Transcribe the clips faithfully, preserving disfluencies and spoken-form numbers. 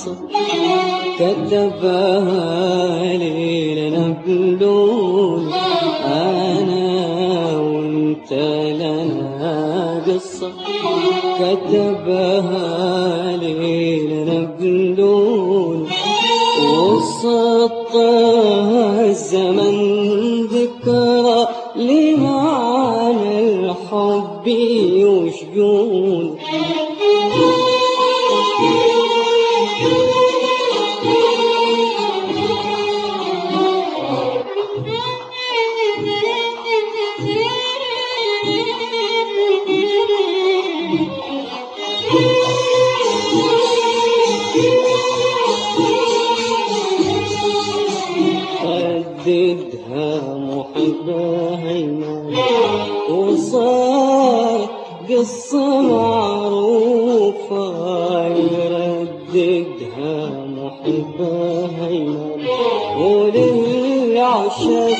قصة كتبها ليلنا بلون، أنا وانت لنا قصة كتبها ليلنا بلون، وسطها الزمن ذكرى لمعنى الحب وشجون. رددها محبها ينام، وصار قصة معروفة. يرددها محبها ينام، وللعشاق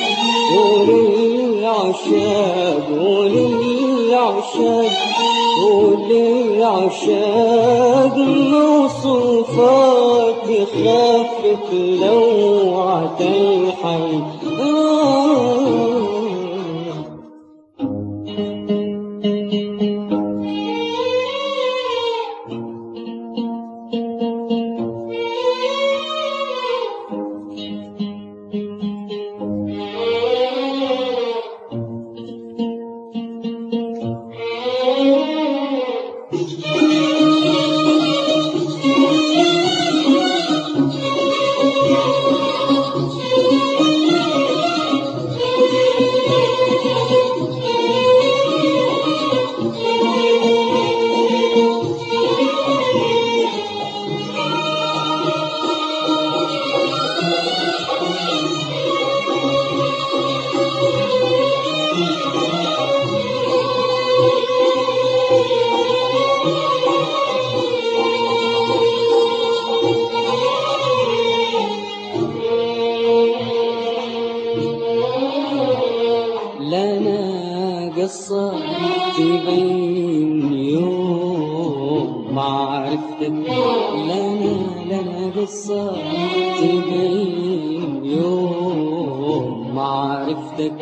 وللعشاق وللعشاق وللعشاق موصوفات خافت لوعة الحي. لنا قصة تبين يوم معرفتك، لنا لنا قصة تبين يوم معرفتك،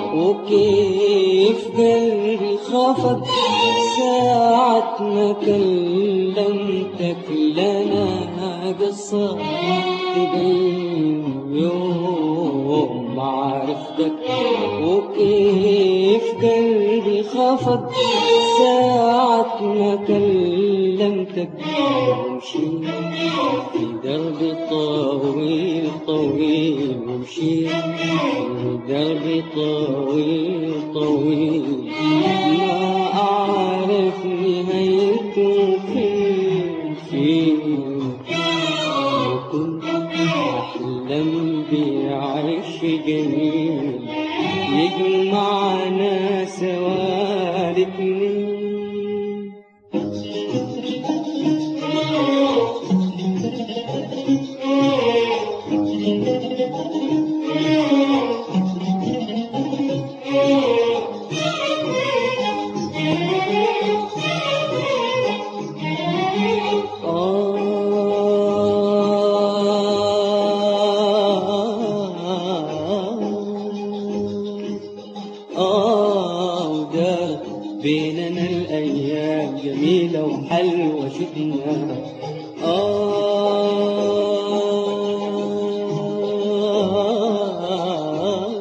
وكيف قلبي خافك ساعة ما كلمتك. لنا قصة تبين يوم معرفتك، وكيف قلبي خافك ساعة ما كلمتك. ومشيت في درب طويل طويل، ومشيت في درب طويل طويل، ما أعرف نهايته فين فين. وكنت أحلم بعيش جميل يجمعنا سوا الاتنين. بيننا الأيام جميلة وحلوة شفناها. آه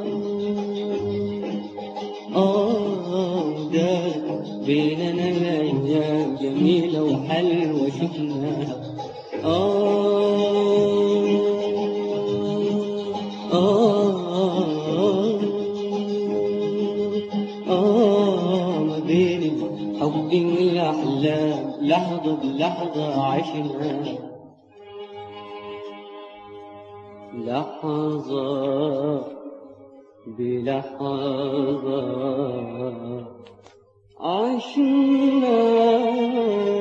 آه ده بيننا الأيام جميلة وحلوة شفناها. آه آه آه ما بين الحب والأحلام لحظة بلحظة عشنا، لحظة بلحظة عشنا.